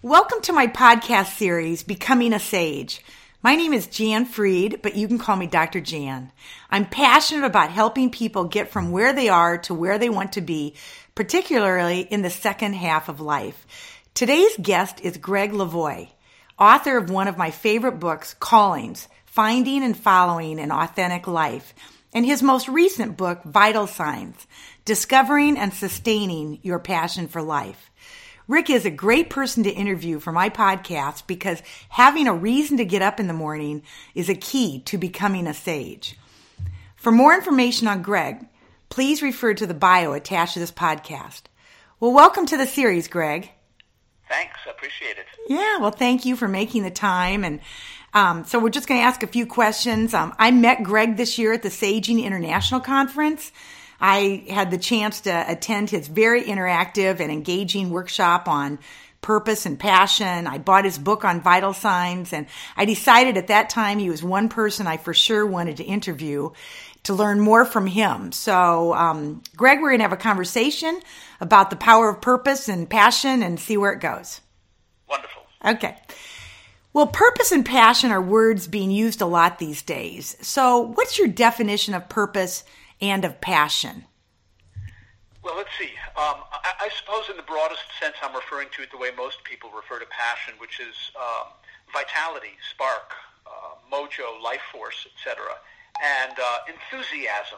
Welcome to my podcast series, Becoming a Sage. My name is Jan Freed, but you can call me Dr. Jan. I'm passionate about helping people get from where they are to where they want to be, particularly in the second half of life. Today's guest is Greg Lavoie, author of one of my favorite books, Callings, Finding and Following an Authentic Life, and his most recent book, Vital Signs, Discovering and Sustaining Your Passion for Life. Rick is a great person to interview for my podcast because having a reason to get up in the morning is a key to becoming a sage. For more information on Greg, please refer to the bio attached to this podcast. Well, welcome to the series, Greg. Thanks. I appreciate it. Yeah, well, thank you for making the time. And so we're just going to ask a few questions. I met Greg this year at the Saging International Conference. I had the chance to attend his very interactive and engaging workshop on purpose and passion. I bought his book on vital signs, and I decided at that time he was one person I for sure wanted to interview to learn more from him. So, Greg, we're going to have a conversation about the power of purpose and passion and see where it goes. Wonderful. Okay. Well, purpose and passion are words being used a lot these days. So what's your definition of purpose and of passion? Well, let's see. I suppose in the broadest sense I'm referring to it the way most people refer to passion, which is vitality, spark, mojo, life force, etc. And enthusiasm,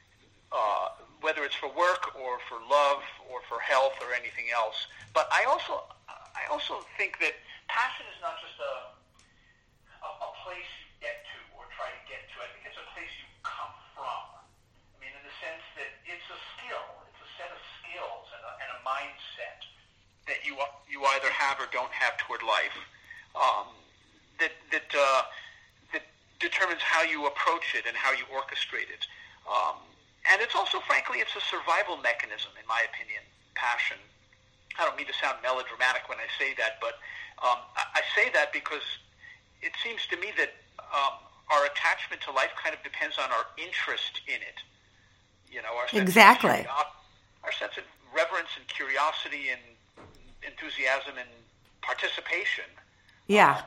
whether it's for work or for love or for health or anything else. But I also think that passion is not just a place you get to or try to get to. I think it's a place you come from. I mean, in the sense that it's a skill, it's a set of skills and a mindset that you either have or don't have toward life that determines how you approach it and how you orchestrate it. And it's also, frankly, it's a survival mechanism, in my opinion, passion. I don't mean to sound melodramatic when I say that, but I say that because it seems to me that our attachment to life kind of depends on our interest in it. You know, our sense our sense of reverence and curiosity and enthusiasm and participation. Yeah.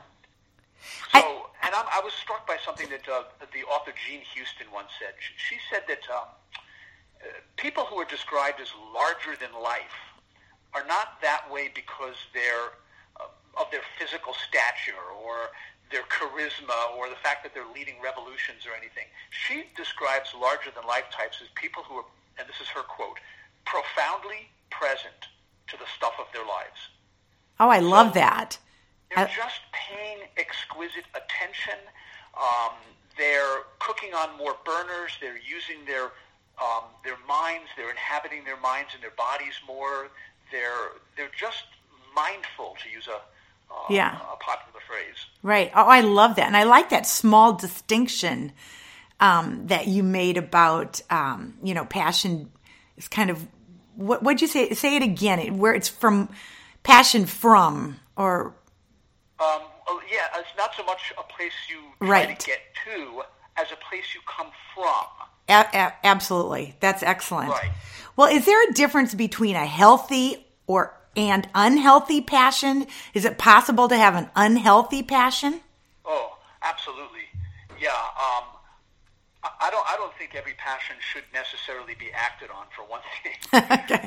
I was struck by something that the author Jean Houston once said. She said that people who are described as larger than life are not that way because they're of their physical stature or their charisma or the fact that they're leading revolutions or anything. She describes larger-than-life types as people who are, and this is her quote, profoundly present to the stuff of their lives. Oh, I love that. They're just paying exquisite attention. They're cooking on more burners. They're using their minds. They're inhabiting their minds and their bodies more. They're just mindful, to use a popular phrase. Right. Oh, I love that. And I like that small distinction that you made about, passion is kind of, what'd you say? Say it again, where it's from, passion from, or... it's not so much a place you try to get to as a place you come from. Absolutely. That's excellent. Right. Well, is there a difference between a healthy and unhealthy passion? Is it possible to have an unhealthy passion? Oh, absolutely. Yeah. I don't think every passion should necessarily be acted on, for one thing. Okay.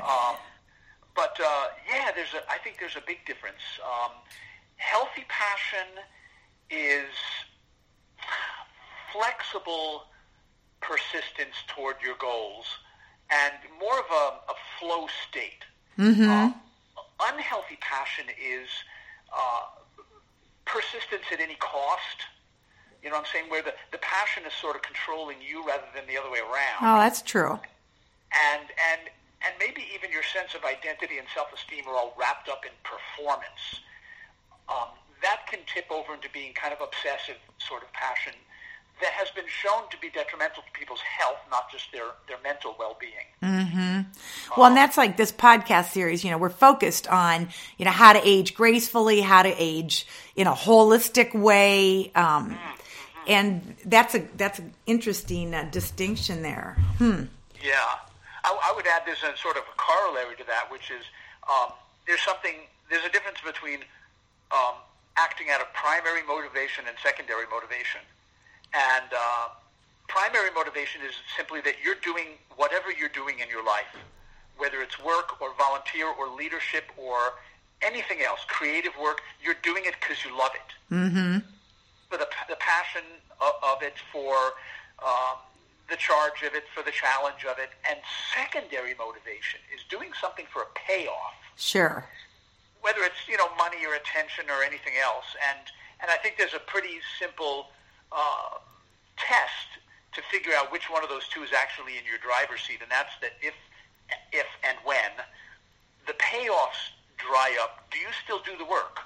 I think there's a big difference. Healthy passion is flexible persistence toward your goals and more of a flow state. Mm-hmm. Unhealthy passion is persistence at any cost. You know what I'm saying? Where the passion is sort of controlling you rather than the other way around. Oh, that's true. And maybe even your sense of identity and self-esteem are all wrapped up in performance. That can tip over into being kind of obsessive sort of passion that has been shown to be detrimental to people's health, not just their mental well-being. Mm-hmm. Well, and that's like this podcast series, we're focused on, how to age gracefully, how to age in a holistic way. And that's an interesting distinction there. Yeah. I would add there's a sort of a corollary to that, which is there's a difference between balancing out of primary motivation and secondary motivation. And primary motivation is simply that you're doing whatever you're doing in your life, whether it's work or volunteer or leadership or anything else, creative work, you're doing it because you love it. Mm-hmm. For the passion of it, for the charge of it, for the challenge of it. And secondary motivation is doing something for a payoff. Sure. Whether it's, money or attention or anything else. And I think there's a pretty simple test to figure out which one of those two is actually in your driver's seat, and that's that if and when the payoffs dry up, do you still do the work?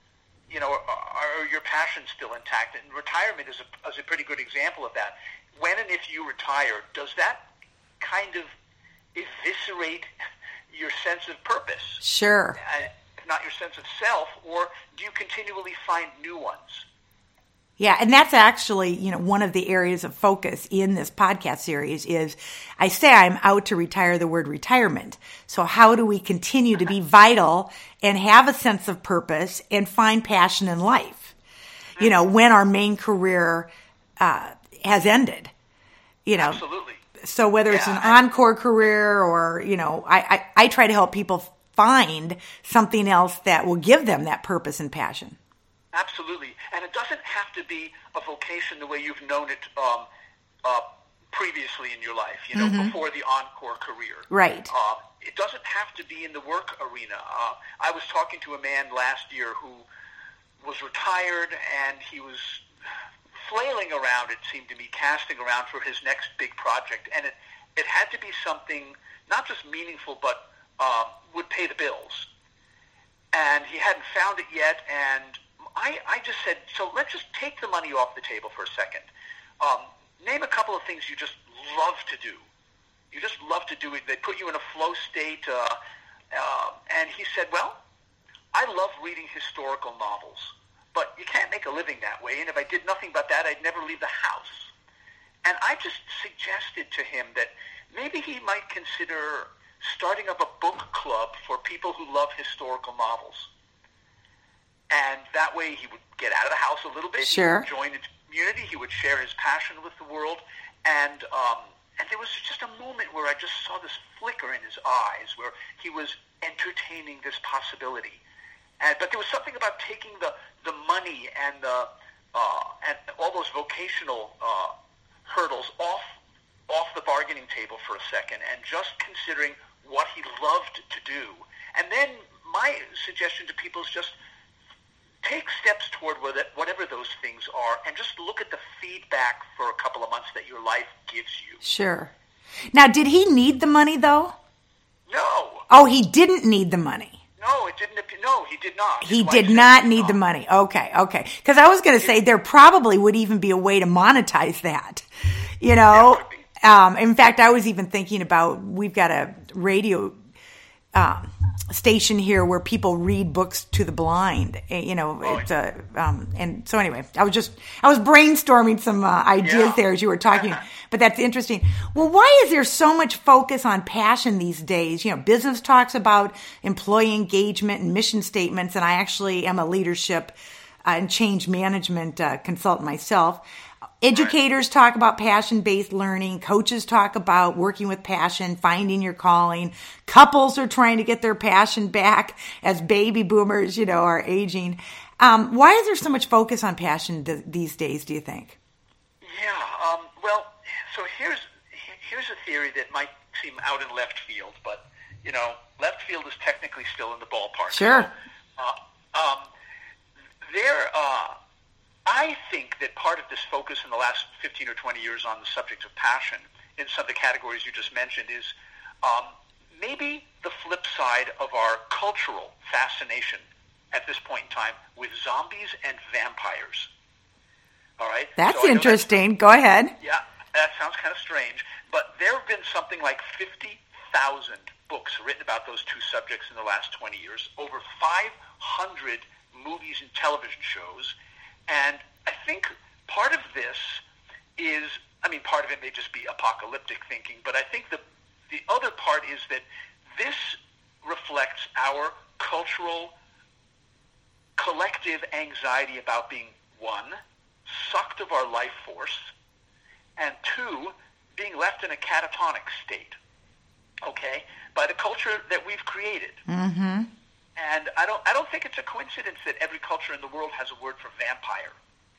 Are your passions still intact? And retirement is a pretty good example of that. When and if you retire, does that kind of eviscerate your sense of purpose? Sure. If not your sense of self, or do you continually find new ones? Yeah, and that's actually, one of the areas of focus in this podcast series is I say I'm out to retire the word retirement. So how do we continue to be vital and have a sense of purpose and find passion in life? When our main career has ended, Absolutely. So whether it's an encore career or, I try to help people find something else that will give them that purpose and passion. Absolutely. And it doesn't have to be a vocation the way you've known it previously in your life, before the encore career. Right. It doesn't have to be in the work arena. I was talking to a man last year who was retired, and he was flailing around, it seemed to me, casting around for his next big project. And it had to be something not just meaningful, but would pay the bills. And he hadn't found it yet, and I just said, so let's just take the money off the table for a second. Name a couple of things you just love to do. You just love to do it. They put you in a flow state. And he said, well, I love reading historical novels, but you can't make a living that way. And if I did nothing but that, I'd never leave the house. And I just suggested to him that maybe he might consider starting up a book club for people who love historical novels. And that way he would get out of the house a little bit. Sure. He would join his community. He would share his passion with the world. And there was just a moment where I just saw this flicker in his eyes where he was entertaining this possibility. But there was something about taking the money and and all those vocational hurdles off the bargaining table for a second and just considering what he loved to do. And then my suggestion to people is just take steps toward whatever those things are and just look at the feedback for a couple of months that your life gives you. Sure. Now, did he need the money, though? No. Oh, he didn't need the money. No, it didn't. No, he did not. He did not need the money. Okay. Because I was going to say there probably would even be a way to monetize that, In fact, I was even thinking about, we've got a radio station here where people read books to the blind, and so anyway, I was brainstorming some ideas there as you were talking, but that's interesting. Well, why is there so much focus on passion these days? Business talks about employee engagement and mission statements, and I actually am a leadership and change management consultant myself. Educators talk about passion-based learning. Coaches talk about working with passion, finding your calling. Couples are trying to get their passion back as baby boomers, are aging. Why is there so much focus on passion these days, do you think? Yeah, well, so here's a theory that might seem out in left field, but, left field is technically still in the ballpark. Sure. I think that part of this focus in the last 15 or 20 years on the subject of passion in some of the categories you just mentioned is maybe the flip side of our cultural fascination at this point in time with zombies and vampires. All right? That's interesting. Go ahead. Yeah, that sounds kind of strange, but there have been something like 50,000 books written about those two subjects in the last 20 years, over 500 movies and television shows. And I think part of this is, part of it may just be apocalyptic thinking, but I think the other part is that this reflects our cultural collective collective anxiety about being, one, sucked of our life force, and two, being left in a catatonic state, okay, by the culture that we've created. Mm-hmm. And I don't think it's a coincidence that every culture in the world has a word for vampire.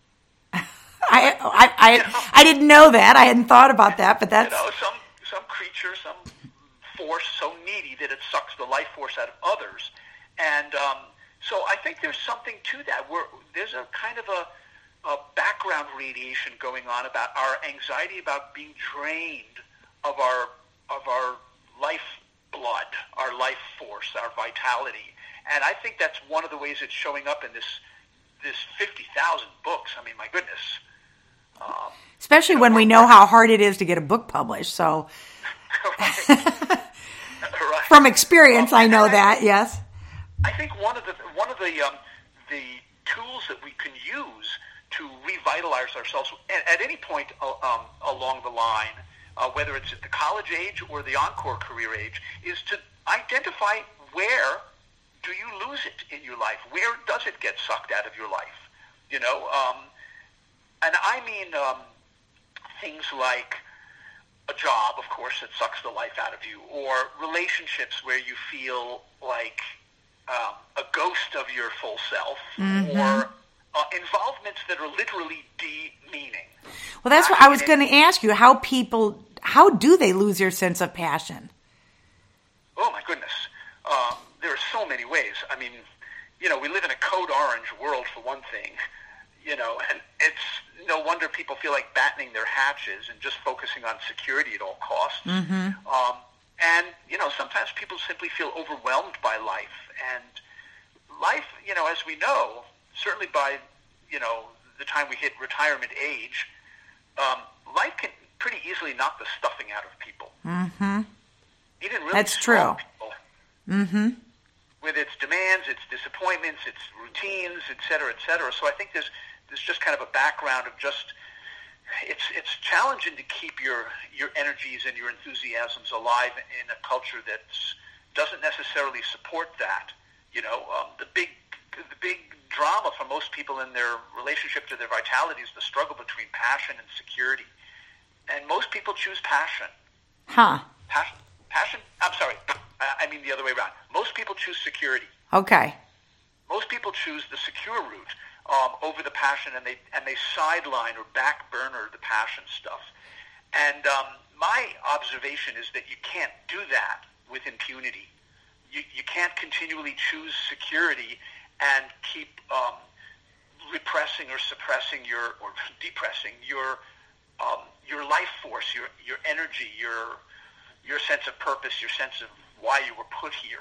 I didn't know that. I hadn't thought about that, but that's... Some creature, some force so needy that it sucks the life force out of others. And so I think there's something to that. There's a kind of a background radiation going on about our anxiety about being drained of our life blood, our life force, our vitality. And I think that's one of the ways it's showing up in this 50,000 books. I mean, my goodness. Especially when we know how hard it is to get a book published. So, right. From experience, I know that. Yes. I think one of the tools that we can use to revitalize ourselves at any point along the line, whether it's at the college age or the encore career age, is to identify where do you lose it in your life? Where does it get sucked out of your life? You know, and I mean things like a job, of course, that sucks the life out of you, or relationships where you feel like a ghost of your full self, mm-hmm. or involvements that are literally demeaning. Well, that's what I was going to ask you. How do they lose their sense of passion? Oh, my goodness. There are so many ways. I mean, you know, we live in a code orange world, for one thing, you know, and it's no wonder people feel like battening their hatches and just focusing on security at all costs. Mm-hmm. And, you know, sometimes people simply feel overwhelmed by life. And life, you know, as we know, certainly by, you know, the time we hit retirement age, life can pretty easily knock the stuffing out of people. Mm-hmm. Even really That's strong true. people. Mm-hmm. With its demands, its disappointments, its routines, et cetera, et cetera. So I think there's just kind of a background of just, it's challenging to keep your energies and your enthusiasms alive in a culture that doesn't necessarily support that. You know, the big drama for most people in their relationship to their vitality is the struggle between passion and security. And most people choose passion. Huh. Passion? I'm sorry. I mean the other way around. Most people choose security. Okay. Most people choose the secure route over the passion, and they sideline or back burner the passion stuff. And my observation is that you can't do that with impunity. You can't continually choose security and keep repressing or suppressing or depressing your life force, your energy, your sense of purpose, your sense of why you were put here.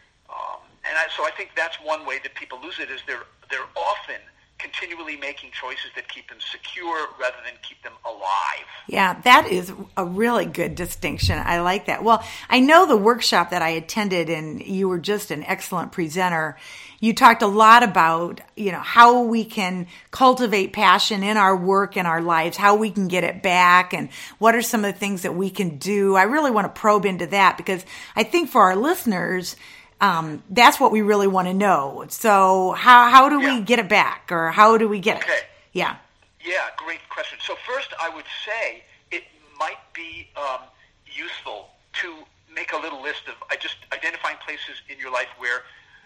So I think that's one way that people lose it, is they're often continually making choices that keep them secure rather than keep them alive. Yeah, that is a really good distinction. I like that. Well, I know the workshop that I attended, and you were just an excellent presenter. You talked a lot about, you know, how we can cultivate passion in our work and our lives, how we can get it back, and what are some of the things that we can do. I really want to probe into that, because I think for our listeners, that's what we really want to know. So how do we get it back, or how do we get it? Yeah. Yeah, great question. So first, I would say it might be useful to make a little list of just identifying places in your life where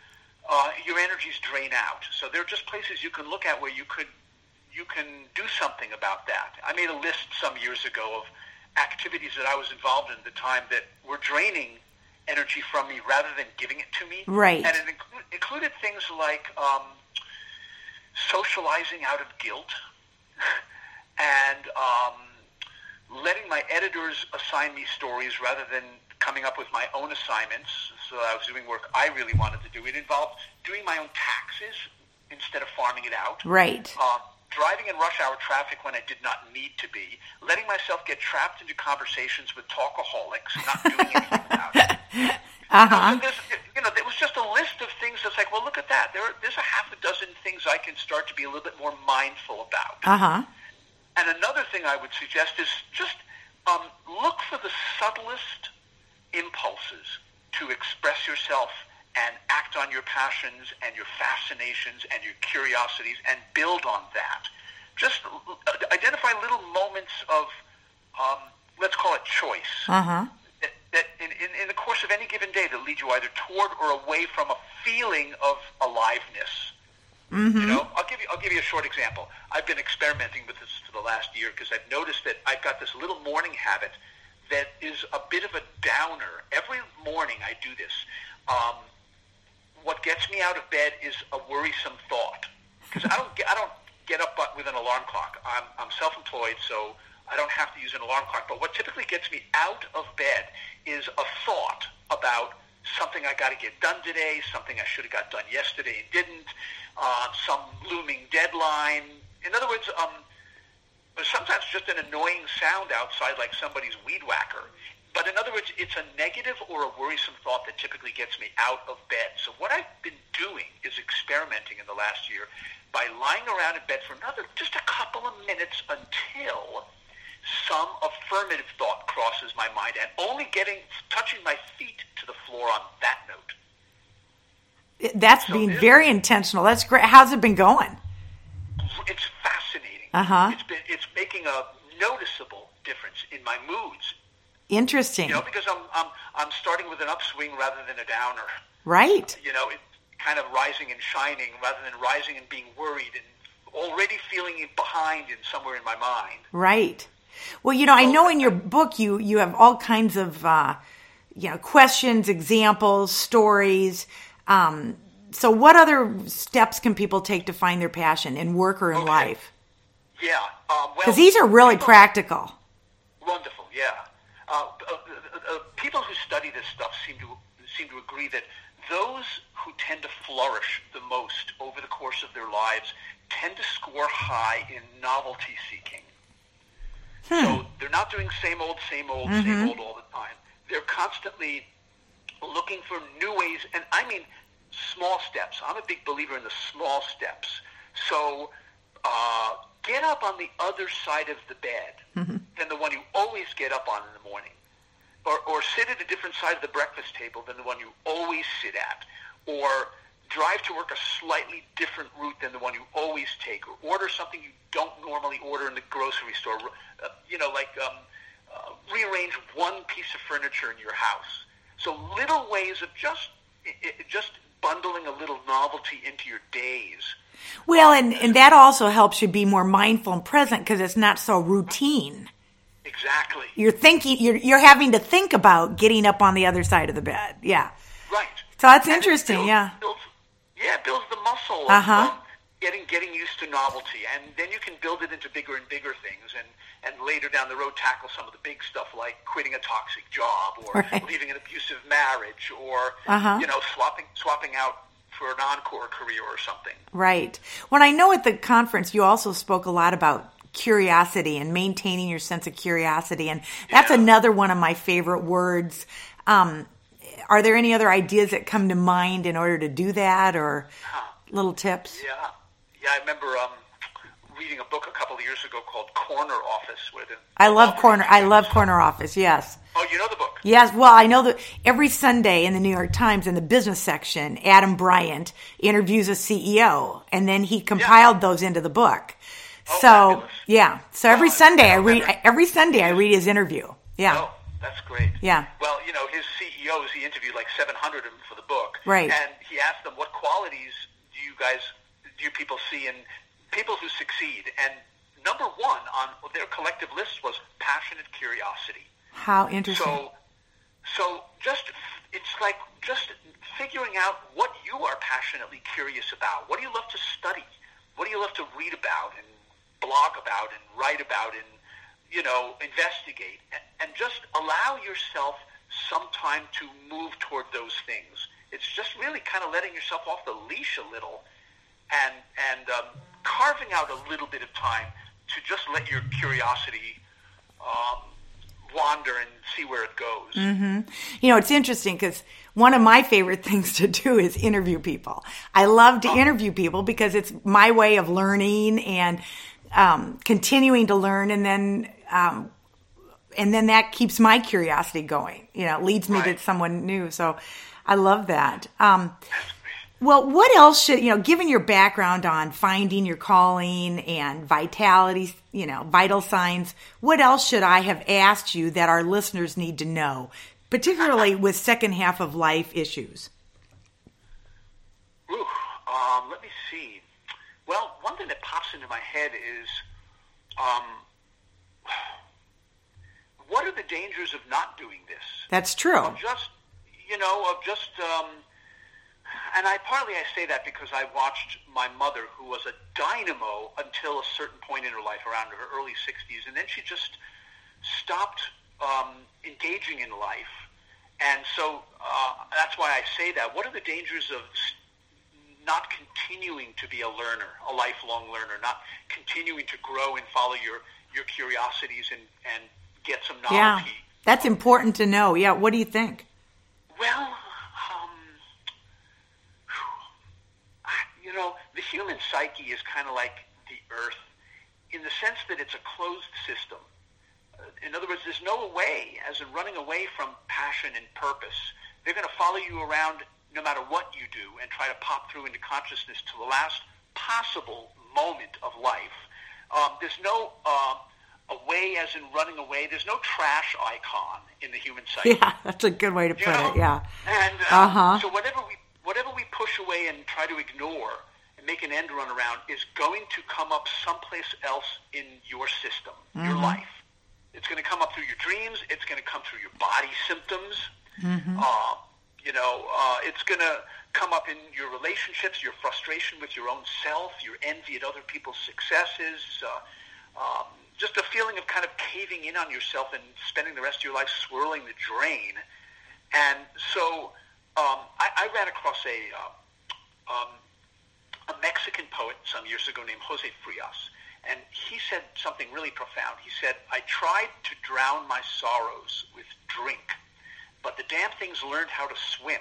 your energies drain out. So there are just places you can look at where you can do something about that. I made a list some years ago of activities that I was involved in at the time that were draining energy from me rather than giving it to me. Right. And it included things like socializing out of guilt and letting my editors assign me stories rather than coming up with my own assignments. So I was doing work I really wanted to do. It involved doing my own taxes instead of farming it out. Right. Driving in rush hour traffic when I did not need to be. Letting myself get trapped into conversations with talkaholics, not doing anything about it. Uh-huh. So there was just a list of things that's like, well, look at that. There's a half a dozen things I can start to be a little bit more mindful about. Uh-huh. And another thing I would suggest is just look for the subtlest impulses to express yourself and act on your passions and your fascinations and your curiosities and build on that. Just identify little moments of, let's call it choice, that in the course of any given day that lead you either toward or away from a feeling of aliveness. You know, I'll give you a short example. I've been experimenting with this for the last year because I've noticed that I've got this little morning habit that is a bit of a downer. Every morning I do this. What gets me out of bed is a worrisome thought, because I don't get up with an alarm clock. I'm self-employed, so I don't have to use an alarm clock. But what typically gets me out of bed is a thought about something I got to get done today, something I should have got done yesterday and didn't, some looming deadline. In other words, sometimes just an annoying sound outside, like somebody's weed whacker. But in other words, it's a negative or a worrisome thought that typically gets me out of bed. So what I've been doing is experimenting in the last year by lying around in bed for just a couple of minutes until some affirmative thought crosses my mind, and only touching my feet to the floor on that note. That's being very intentional. That's great. How's it been going? It's fascinating. It's making a noticeable difference in my moods. Interesting. You know, because I'm starting with an upswing rather than a downer. Right. You know, it's kind of rising and shining rather than rising and being worried and already feeling it behind and somewhere in my mind. Right. Well, you know, I know in your book you have all kinds of questions, examples, stories. So what other steps can people take to find their passion in work or in life? Yeah. Because these are really practical. Wonderful, yeah. People who study this stuff seem to agree that those who tend to flourish the most over the course of their lives tend to score high in novelty seeking. So they're not doing same old all the time. They're constantly looking for new ways, and I mean small steps. I'm a big believer in the small steps. So get up on the other side of the bed than the one you always get up on in the morning. Or sit at a different side of the breakfast table than the one you always sit at. Or drive to work a slightly different route than the one you always take. Or order something you don't normally order in the grocery store. Rearrange one piece of furniture in your house. So little ways of just bundling a little novelty into your days. Well, and that also helps you be more mindful and present because it's not so routine. Exactly. You're having to think about getting up on the other side of the bed. Yeah. Right. So that's interesting. Builds the muscle of getting used to novelty, and then you can build it into bigger and bigger things, and later down the road tackle some of the big stuff like quitting a toxic job or leaving an abusive marriage or swapping out for an encore career or something. Right. When I know at the conference you also spoke a lot about curiosity and maintaining your sense of curiosity, and that's another one of my favorite words. Are there any other ideas that come to mind in order to do that, or little tips? Yeah. I remember reading a book a couple of years ago called Corner Office. I love Corner Office. Yes. Oh, you know the book? Yes. Well, I know that every Sunday in the New York Times in the business section, Adam Bryant interviews a CEO, and then he compiled those into the book. Oh, so fabulous. yeah. So every Sunday I read his interview. Yeah. Oh, that's great. Yeah. Well, his CEOs, he interviewed like 700 of them for the book. Right. And he asked them, what qualities do you people see in people who succeed? And number one on their collective list was passionate curiosity. How interesting. So it's like just figuring out what you are passionately curious about. What do you love to study? What do you love to read about and blog about and write about and, investigate? And just allow yourself some time to move toward those things. It's just really kind of letting yourself off the leash a little and carving out a little bit of time to just let your curiosity wander and see where it goes. Mm-hmm. It's interesting because one of my favorite things to do is interview people. I love to interview people because it's my way of learning and continuing to learn, and then that keeps my curiosity going. It leads me to someone new. So I love that. Well, what else should, given your background on finding your calling and vitality, vital signs, what else should I have asked you that our listeners need to know, particularly with second half of life issues? Ooh, let me see. Well, one thing that pops into my head is, what are the dangers of not doing this? That's true. And partly I say that because I watched my mother, who was a dynamo until a certain point in her life, around her early 60s, and then she just stopped engaging in life. And so that's why I say that. What are the dangers of not continuing to be a learner, a lifelong learner, not continuing to grow and follow your curiosities and get some novelty? Yeah, that's important to know. Yeah, what do you think? Well, the human psyche is kind of like the earth in the sense that it's a closed system. In other words, there's no way, as in running away from passion and purpose. They're going to follow you around no matter what you do and try to pop through into consciousness to the last possible moment of life. There's no a way, as in running away. There's no trash icon in the human psyche. Yeah, that's a good way to put it. Yeah. And so whatever we push away and try to ignore and make an end run around is going to come up someplace else in your system, your life. It's going to come up through your dreams. It's going to come through your body symptoms. It's going to come up in your relationships, your frustration with your own self, your envy at other people's successes, just a feeling of kind of caving in on yourself and spending the rest of your life swirling the drain. And so I ran across a Mexican poet some years ago named Jose Frias, and he said something really profound. He said, "I tried to drown my sorrows with drink, but the damn things learned how to swim."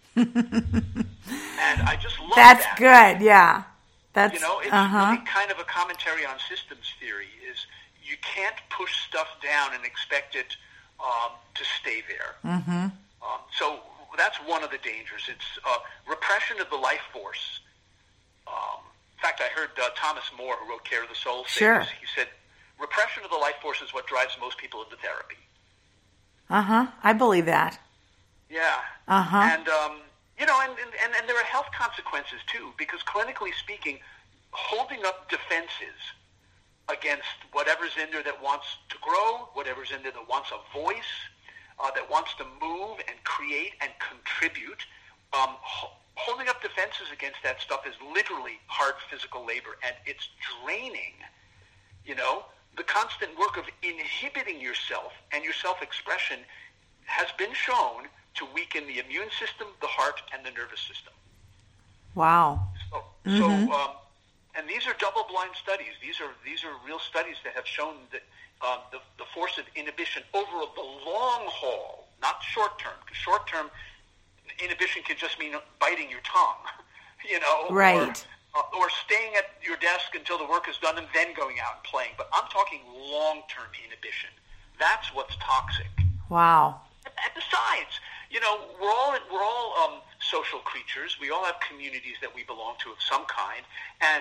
And I just love that. That's good, yeah. That's, it's really kind of a commentary on systems theory, is you can't push stuff down and expect it to stay there. So that's one of the dangers. It's repression of the life force. In fact, I heard Thomas More, who wrote Care of the Soul, say this. He said, repression of the life force is what drives most people into therapy. I believe that. Yeah. And, and there are health consequences, too, because clinically speaking, holding up defenses against whatever's in there that wants to grow, whatever's in there that wants a voice, that wants to move and create and contribute, holding up defenses against that stuff is literally hard physical labor, and it's draining. The constant work of inhibiting yourself and your self-expression has been shown to weaken the immune system, the heart, and the nervous system. Wow. And these are double-blind studies. These are real studies that have shown that the force of inhibition over the long haul, not short-term, because short-term inhibition can just mean biting your tongue, right. Or staying at your desk until the work is done and then going out and playing. But I'm talking long-term inhibition. That's what's toxic. Wow. And besides, we're all social creatures. We all have communities that we belong to of some kind. And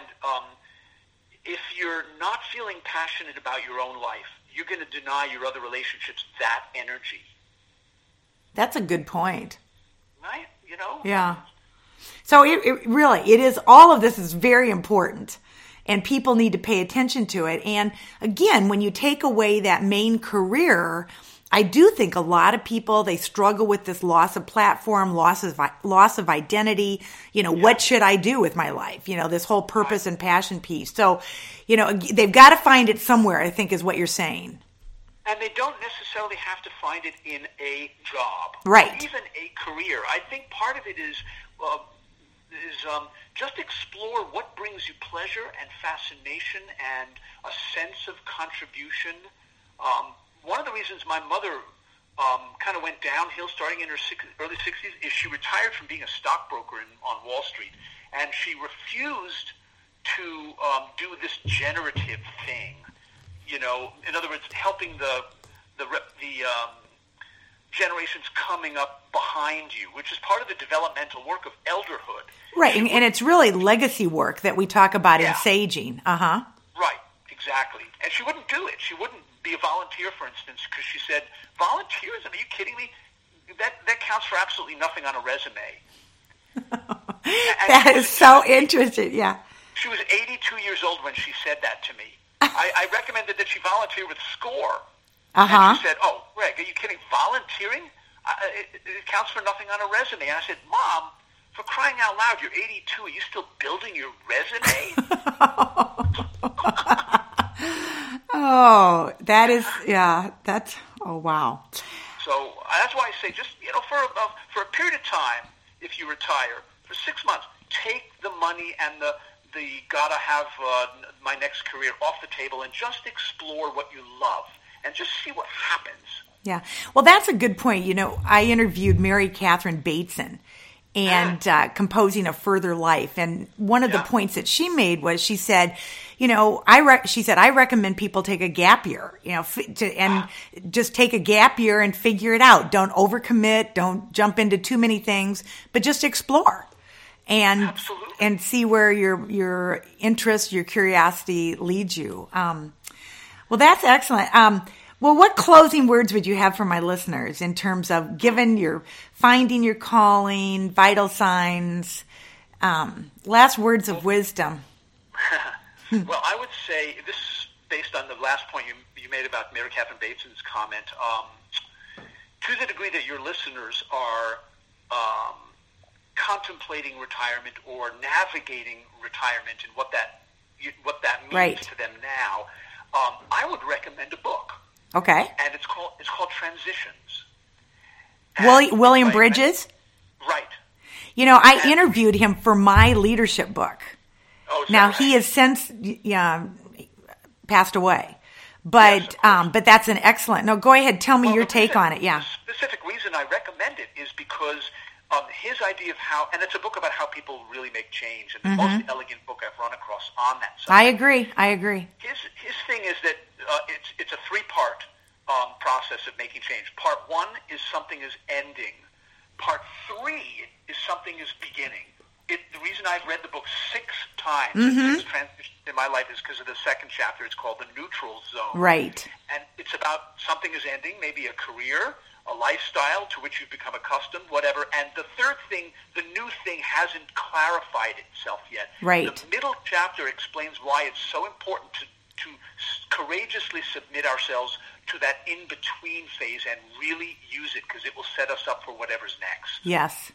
if you're not feeling passionate about your own life, you're going to deny your other relationships that energy. That's a good point. Right? Yeah. So it really is, all of this is very important, and people need to pay attention to it. And again, when you take away that main career, I do think a lot of people, they struggle with this loss of platform, loss of identity. What should I do with my life? This whole purpose and passion piece. So, they've got to find it somewhere, I think is what you're saying. And they don't necessarily have to find it in a job, right? Or even a career. I think part of it is just explore what brings you pleasure and fascination and a sense of contribution. One of the reasons my mother kind of went downhill starting in her early 60s is she retired from being a stockbroker on Wall Street, and she refused to do this generative thing. In other words, helping the generations coming up behind you, which is part of the developmental work of elderhood. Right, and it's really legacy work that we talk about in Yeah. saging. Uh-huh. Right, exactly. And she wouldn't do it. She wouldn't be a volunteer, for instance, because she said, volunteerism, are you kidding me? That counts for absolutely nothing on a resume. That is so interesting, yeah. She was 82 years old when she said that to me. I recommended that she volunteer with SCORE. Uh-huh. And she said, oh, Greg, are you kidding? Volunteering? It counts for nothing on a resume. And I said, Mom, for crying out loud, you're 82. Are you still building your resume? Oh, that is, yeah, that's, oh, wow. So that's why I say just, for a period of time, if you retire, for 6 months, take the money and the gotta have my next career off the table and just explore what you love and just see what happens. Yeah. Well, that's a good point. I interviewed Mary Catherine Bateson and Composing a Further Life. And one of the points that she made was she said, I recommend people take a gap year, and just take a gap year and figure it out. Don't overcommit. Don't jump into too many things, but just explore and Absolutely. and see where your interest, your curiosity leads you. Well, that's excellent. Well, what closing words would you have for my listeners in terms of given your finding your calling, vital signs, last words of wisdom? Well, I would say this is based on the last point you made about Mary Catherine Bateson's comment. To the degree that your listeners are contemplating retirement or navigating retirement and what that means to them now, I would recommend a book. Okay. And it's called Transitions. William Bridges? Right. I interviewed him for my leadership book. Oh, now right? he has since passed away, but that's an excellent. No, go ahead. Tell me your take on it. Yeah. The specific reason I recommend it is because his idea of how, and it's a book about how people really make change, and the most elegant book I've run across on that subject. I agree. His thing is that it's a three-part process of making change. Part one is something is ending. Part three is something is beginning. The reason I've read the book 6 times, six transitions in my life, is because of the second chapter. It's called The Neutral Zone. Right. And it's about something is ending, maybe a career, a lifestyle to which you've become accustomed, whatever. And the third thing, the new thing, hasn't clarified itself yet. Right. The middle chapter explains why it's so important to courageously submit ourselves to that in-between phase and really use it, because it will set us up for whatever's next. Yes.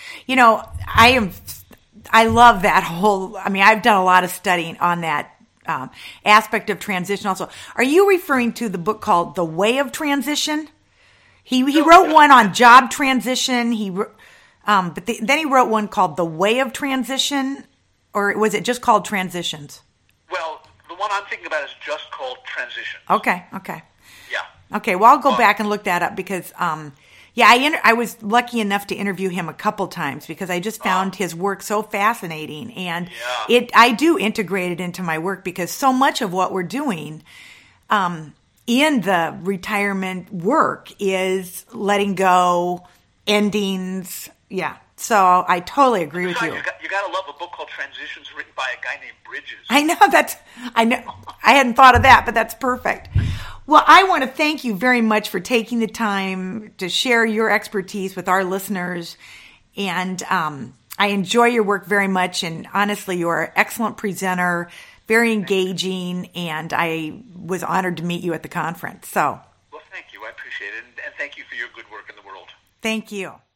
I love that whole, I've done a lot of studying on that aspect of transition also. Are you referring to the book called The Way of Transition? He wrote one on job transition. Then he wrote one called The Way of Transition, or was it just called Transitions? Well, the one I'm thinking about is just called Transitions. Okay. Yeah. Okay, well, I'll go back and look that up because, I was lucky enough to interview him a couple times because I just found his work so fascinating. And I do integrate it into my work because so much of what we're doing in the retirement work is letting go, endings. Yeah, so I totally agree with you. You got to love a book called Transitions written by a guy named Bridges. I know. I hadn't thought of that, but that's perfect. Well, I want to thank you very much for taking the time to share your expertise with our listeners. And I enjoy your work very much. And honestly, you're an excellent presenter, very engaging. And I was honored to meet you at the conference. So, well, thank you. I appreciate it. And thank you for your good work in the world. Thank you.